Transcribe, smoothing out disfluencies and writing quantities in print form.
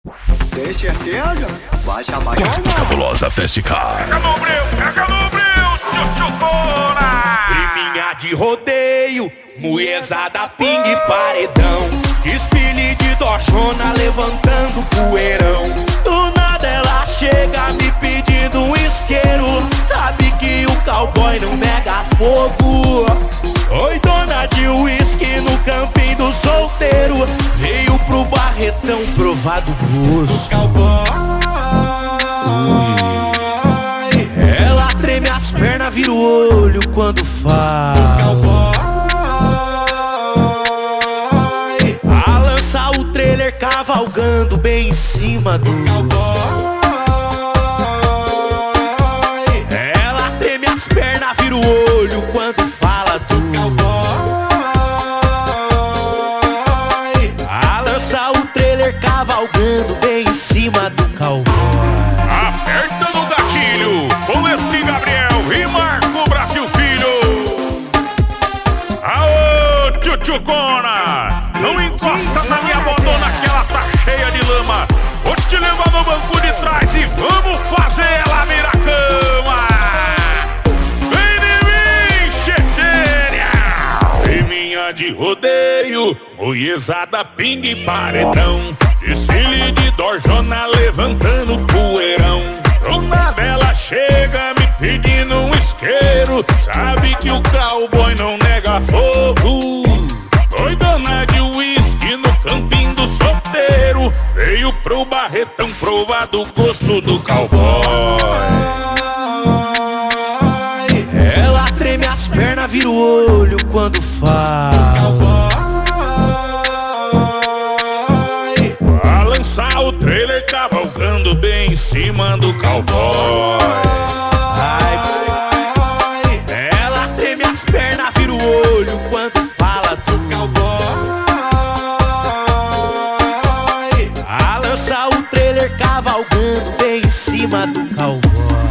Tem certeza? Baixa, baixa. Cabulosa Fast Car. Pega no breu, chuchucona. Riminha de rodeio, mulherzada, pingue e paredão. Desfile de dojona levantando poeirão. Do nada ela chega me pedindo um isqueiro. Sabe que o cowboy não nega fogo. Oi, dona de uísque no campinho do solteiro. Veio pro Barretão provar do gosto. Cowboy. Ela treme as pernas, vira o olho quando fala. Cowboy. A lança o trailer cavalgando bem em cima do cowboy. Ela treme as pernas, vira o olho quando fala do cowboy. A lança o trailer cavalgando bem em cima do cowboy. Aperta no gatilho com esse Gabriel e Marco Brasil Filho. Aô, tchutchucona, não encosta na minha bodona que ela tá cheia de lama. Vou te levar no banco de trás e vamos fazer ela virar cama. Vem de mim, chechênia. Riminha de rodeio, mulherzada, pingue e paredão. Desfile de dojona levantando poeirão. Do nada ela chega me pedindo um isqueiro. Sabe que o cowboy não nega fogo. Oi, dona de uísque no campinho do solteiro. Veio pro Barretão provar do gosto do cowboy. Ela treme as pernas, vira o olho quando fala. Balançar o trailer cavalgando bem em cima do cowboy. Ela treme as pernas, vira o olho quando fala do cowboy. A lança o trailer cavalgando bem em cima do cowboy.